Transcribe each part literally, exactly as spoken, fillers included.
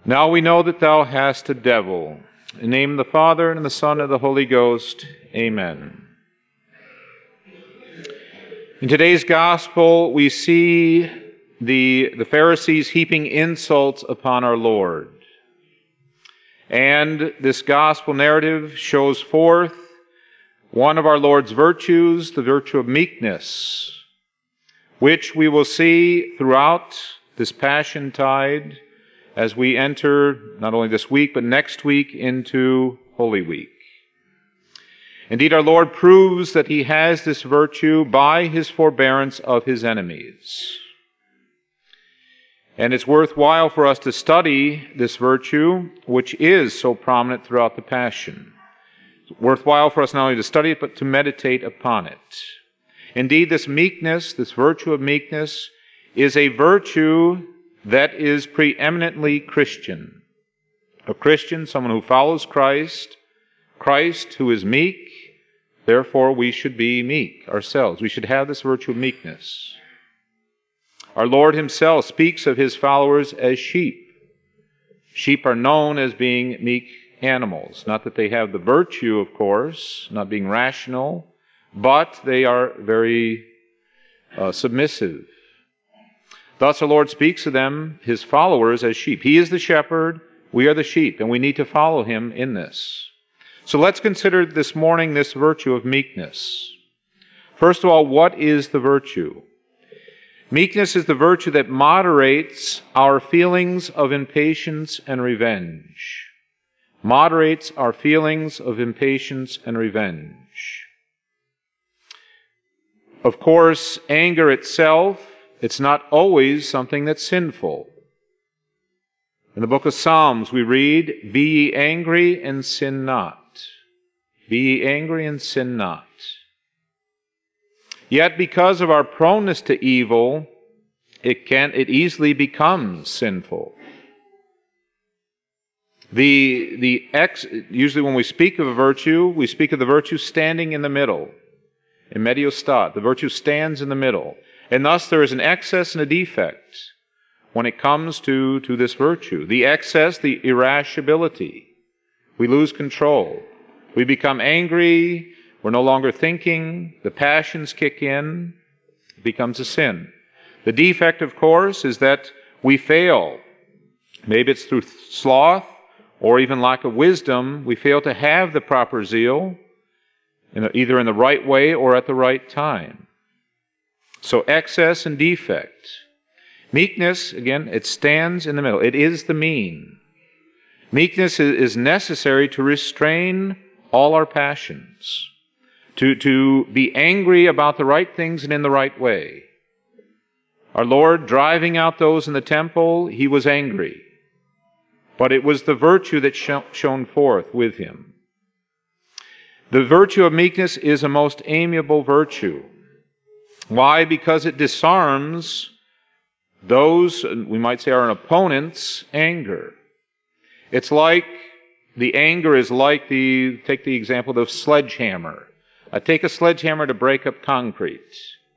Now we know that thou hast a devil. In the name of the Father, and of the Son, and of the Holy Ghost. Amen. In today's gospel, we see the, the Pharisees heaping insults upon our Lord. And this gospel narrative shows forth one of our Lord's virtues, the virtue of meekness, which we will see throughout this Passion Tide as we enter not only this week, but next week into Holy Week. Indeed, our Lord proves that he has this virtue by his forbearance of his enemies. And it's worthwhile for us to study this virtue, which is so prominent throughout the Passion. It's worthwhile for us not only to study it, but to meditate upon it. Indeed, this meekness, this virtue of meekness, is a virtue that is preeminently Christian. A Christian, someone who follows Christ, Christ who is meek, therefore we should be meek ourselves. We should have this virtue of meekness. Our Lord himself speaks of his followers as sheep. Sheep are known as being meek animals. Not that they have the virtue, of course, not being rational, but they are very uh, submissive. Thus our Lord speaks of them, his followers, as sheep. He is the shepherd, we are the sheep, and we need to follow him in this. So let's consider this morning this virtue of meekness. First of all, what is the virtue? Meekness is the virtue that moderates our feelings of impatience and revenge. Moderates our feelings of impatience and revenge. Of course, anger itself, it's not always something that's sinful. In the book of Psalms, we read, "Be ye angry and sin not. Be ye angry and sin not." Yet because of our proneness to evil, it can it easily becomes sinful. The the ex usually when we speak of a virtue, we speak of the virtue standing in the middle. In medio stat, the virtue stands in the middle. And thus there is an excess and a defect when it comes to, to this virtue. The excess, the irascibility. We lose control. We become angry. We're no longer thinking. The passions kick in. It becomes a sin. The defect, of course, is that we fail. Maybe it's through sloth or even lack of wisdom. We fail to have the proper zeal, either in the right way or at the right time. So excess and defect. Meekness, again, it stands in the middle. It is the mean. Meekness is necessary to restrain all our passions, to, to be angry about the right things and in the right way. Our Lord, driving out those in the temple, he was angry. But it was the virtue that shone forth with him. The virtue of meekness is a most amiable virtue. Why? Because it disarms those, we might say, are an opponent's anger. It's like, the anger is like the, take the example of sledgehammer. I take a sledgehammer to break up concrete.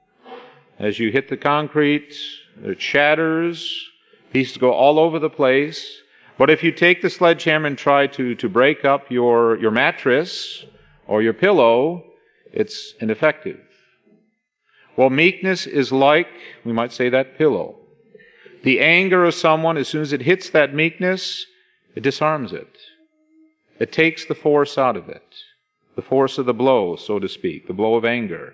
As you hit the concrete, it shatters, pieces go all over the place. But if you take the sledgehammer and try to, to break up your, your mattress or your pillow, it's ineffective. Well, meekness is like, we might say, that pillow. The anger of someone, as soon as it hits that meekness, it disarms it. It takes the force out of it. The force of the blow, so to speak, the blow of anger.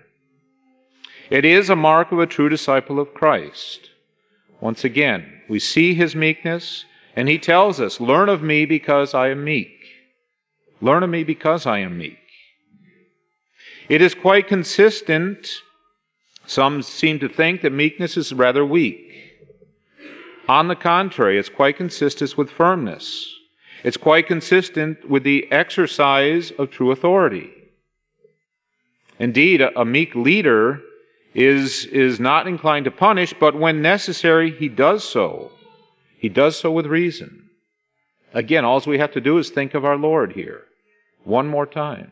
It is a mark of a true disciple of Christ. Once again, we see his meekness, and he tells us, "Learn of me because I am meek." Learn of me because I am meek. It is quite consistent. Some seem to think that meekness is rather weak. On the contrary, it's quite consistent with firmness. It's quite consistent with the exercise of true authority. Indeed, a, a meek leader is, is not inclined to punish, but when necessary, he does so. He does so with reason. Again, all we have to do is think of our Lord here one more time.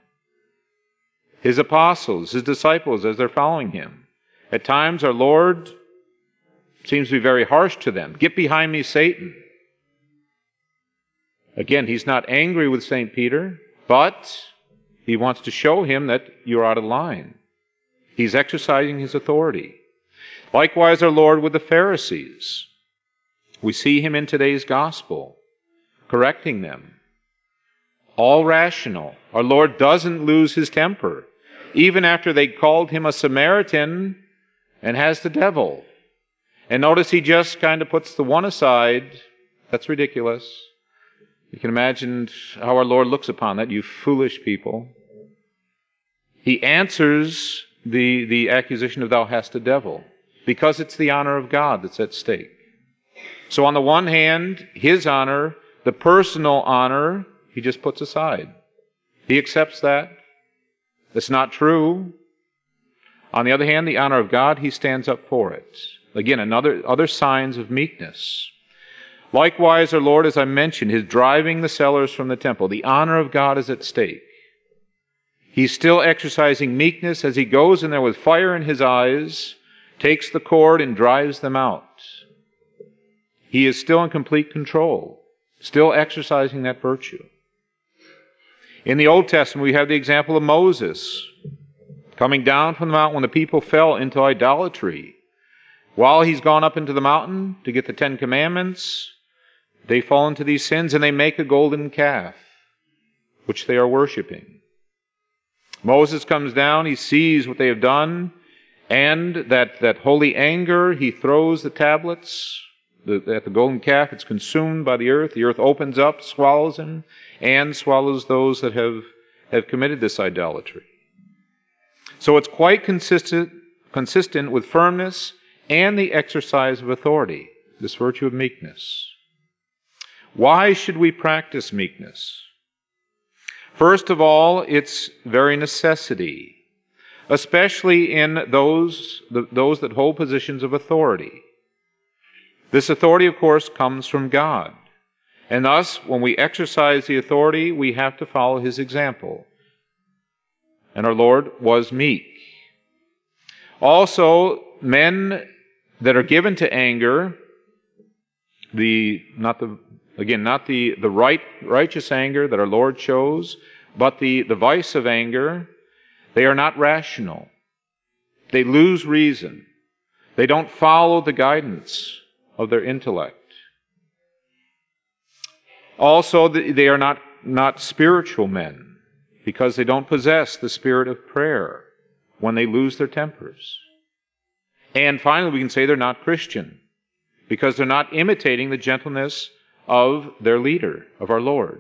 His apostles, his disciples, as they're following him. At times, our Lord seems to be very harsh to them. "Get behind me, Satan." Again, he's not angry with Saint Peter, but he wants to show him that you're out of line. He's exercising his authority. Likewise, our Lord with the Pharisees. We see him in today's gospel, correcting them. All rational. Our Lord doesn't lose his temper, even after they called him a Samaritan and has the devil. And notice he just kind of puts the one aside. That's ridiculous. You can imagine how our Lord looks upon that, you foolish people. He answers the, the accusation of thou hast a devil, because it's the honor of God that's at stake. So on the one hand, his honor, the personal honor, he just puts aside. He accepts that. That's not true. On the other hand, the honor of God, he stands up for it. Again, another other signs of meekness. Likewise, our Lord, as I mentioned, is driving the sellers from the temple. The honor of God is at stake. He's still exercising meekness as he goes in there with fire in his eyes, takes the cord and drives them out. He is still in complete control, still exercising that virtue. In the Old Testament, we have the example of Moses coming down from the mountain when the people fell into idolatry. While he's gone up into the mountain to get the Ten Commandments, they fall into these sins and they make a golden calf, which they are worshiping. Moses comes down, he sees what they have done, and that, that holy anger, he throws the tablets the, at the golden calf. It's consumed by the earth. The earth opens up, swallows him, and swallows those that have, have committed this idolatry. So it's quite consistent, consistent with firmness and the exercise of authority, this virtue of meekness. Why should we practice meekness? First of all, its very necessity, especially in those, those that hold positions of authority. This authority, of course, comes from God. And thus, when we exercise the authority, we have to follow his example. And our Lord was meek. Also, men that are given to anger, the not the again not the the right righteous anger that our Lord chose, but the the vice of anger, they are not rational. They lose reason. They don't follow the guidance of their intellect. Also, they are not, not spiritual men, because they don't possess the spirit of prayer when they lose their tempers. And finally, we can say they're not Christian, because they're not imitating the gentleness of their leader, of our Lord.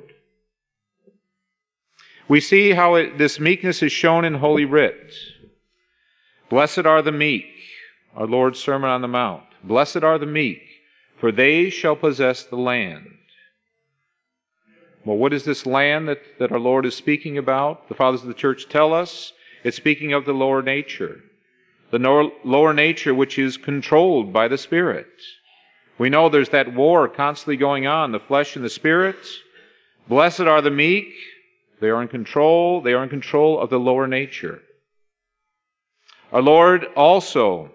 We see how it, this meekness is shown in Holy Writ. Blessed are the meek, our Lord's Sermon on the Mount. Blessed are the meek, for they shall possess the land. Well, what is this land that, that our Lord is speaking about? The fathers of the church tell us it's speaking of the lower nature. The no, lower nature which is controlled by the Spirit. We know there's that war constantly going on, the flesh and the spirit. Blessed are the meek. They are in control. They are in control of the lower nature. Our Lord also,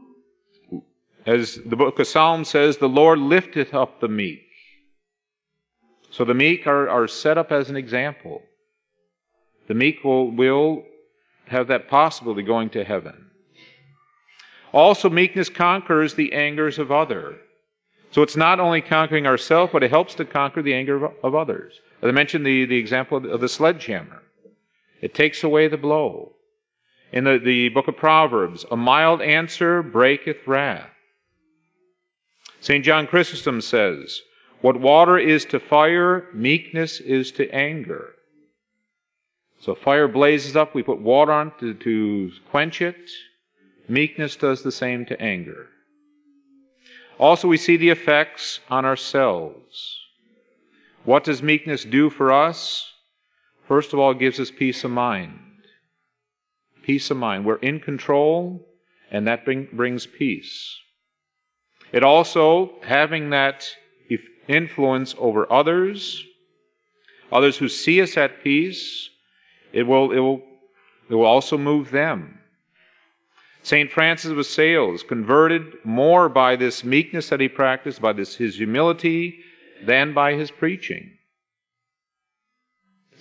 as the book of Psalms says, the Lord lifteth up the meek. So the meek are, are set up as an example. The meek will, will have that possibility going to heaven. Also, meekness conquers the angers of others. So it's not only conquering ourselves, but it helps to conquer the anger of, of others. As I mentioned the, the example of the, of the sledgehammer. It takes away the blow. In the, the book of Proverbs, a mild answer breaketh wrath. Saint John Chrysostom says, what water is to fire, meekness is to anger. So fire blazes up, we put water on to, to quench it. Meekness does the same to anger. Also, we see the effects on ourselves. What does meekness do for us? First of all, it gives us peace of mind. Peace of mind. We're in control, and that bring, brings peace. It also, having that influence over others, others who see us at peace, it will, it will, it will also move them. Saint Francis of Sales converted more by this meekness that he practiced, by this his humility, than by his preaching.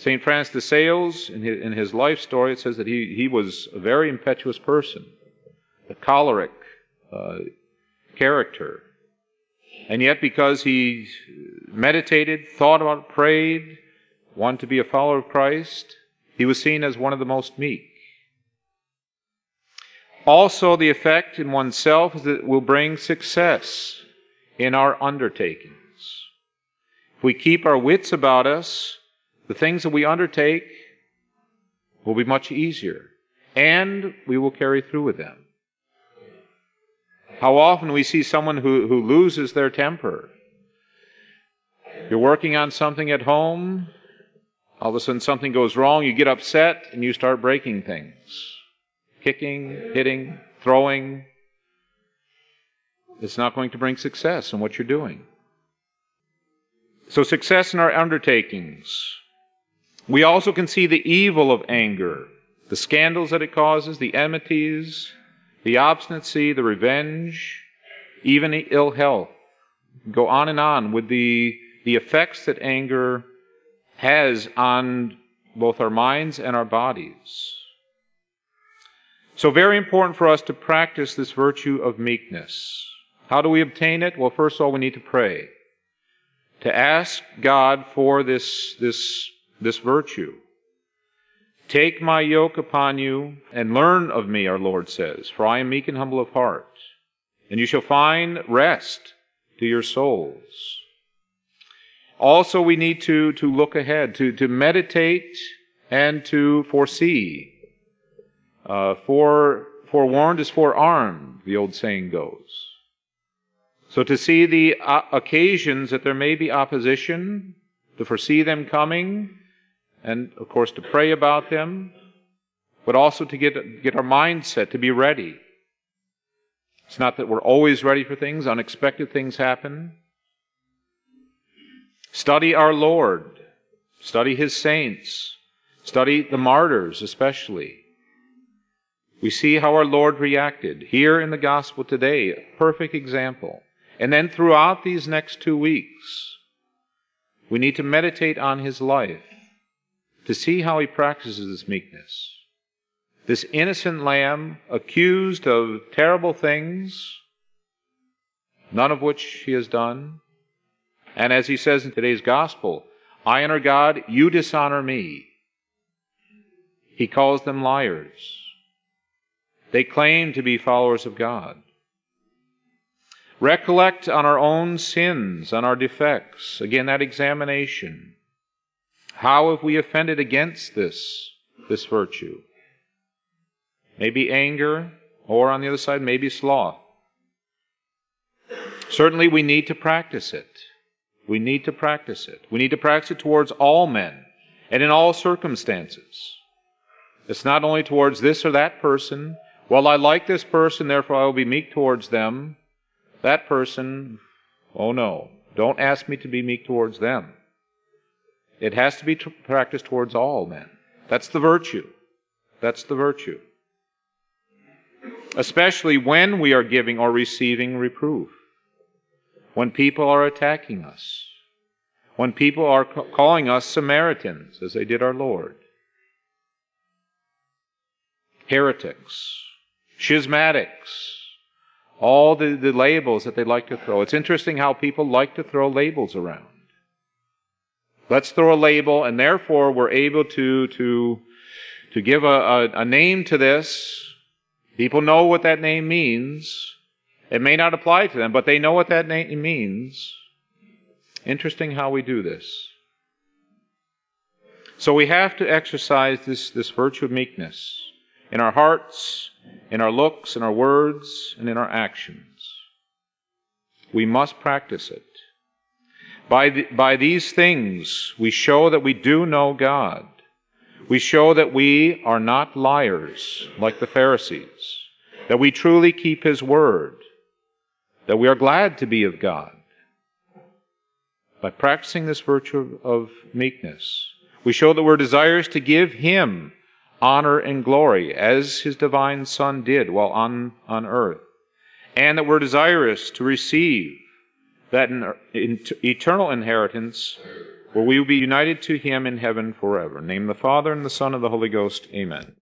Saint Francis de Sales, in his, in his life story, it says that he, he was a very impetuous person, a choleric uh, character. And yet, because he meditated, thought about it, prayed, wanted to be a follower of Christ, he was seen as one of the most meek. Also, the effect in oneself is that it will bring success in our undertakings. If we keep our wits about us, the things that we undertake will be much easier, and we will carry through with them. How often we see someone who, who loses their temper. You're working on something at home, all of a sudden something goes wrong, you get upset, and you start breaking things. Kicking, hitting, throwing. It's not going to bring success in what you're doing. So success in our undertakings. We also can see the evil of anger, the scandals that it causes, the enmities, the obstinacy, the revenge, even the ill health. Go on and on with the, the effects that anger has on both our minds and our bodies. So very important for us to practice this virtue of meekness. How do we obtain it? Well, first of all, we need to pray. To ask God for this, this, this virtue. Take my yoke upon you and learn of me, our Lord says, for I am meek and humble of heart, and you shall find rest to your souls. Also, we need to, to look ahead, to, to meditate and to foresee. Uh, fore, forewarned is forearmed, the old saying goes. So to see the uh, occasions that there may be opposition, to foresee them coming, and of course to pray about them, but also to get, get our mindset to be ready. It's not that we're always ready for things, unexpected things happen. Study our Lord, study His saints, study the martyrs especially. We see how our Lord reacted. Here in the gospel today, a perfect example. And then throughout these next two weeks, we need to meditate on His life to see how He practices this meekness. This innocent lamb, accused of terrible things, none of which He has done. And as He says in today's gospel, I honor God, you dishonor me. He calls them liars. They claim to be followers of God. Recollect on our own sins, on our defects. Again, that examination. How have we offended against this, this virtue? Maybe anger, or on the other side, maybe sloth. Certainly we need to practice it. We need to practice it. We need to practice it towards all men and in all circumstances. It's not only towards this or that person. Well, I like this person, therefore I will be meek towards them. That person, oh no, don't ask me to be meek towards them. It has to be t- practiced towards all men. That's the virtue. That's the virtue. Especially when we are giving or receiving reproof. When people are attacking us. When people are ca- calling us Samaritans, as they did our Lord. Heretics. Schismatics. All the, the labels that they like to throw. It's interesting how people like to throw labels around. Let's throw a label, and therefore we're able to, to, to give a, a, a name to this. People know what that name means. It may not apply to them, but they know what that name means. Interesting how we do this. So we have to exercise this, this virtue of meekness in our hearts, in our looks, in our words, and in our actions. We must practice it. By, the, by these things, we show that we do know God. We show that we are not liars like the Pharisees, that we truly keep His word, that we are glad to be of God. By practicing this virtue of, of meekness, we show that we're desirous to give Him honor and glory, as His divine Son did while on, on earth, and that we're desirous to receive that in, in, eternal inheritance where we will be united to him in heaven forever. In the name of the Father, and the Son, and the Holy Ghost. Amen.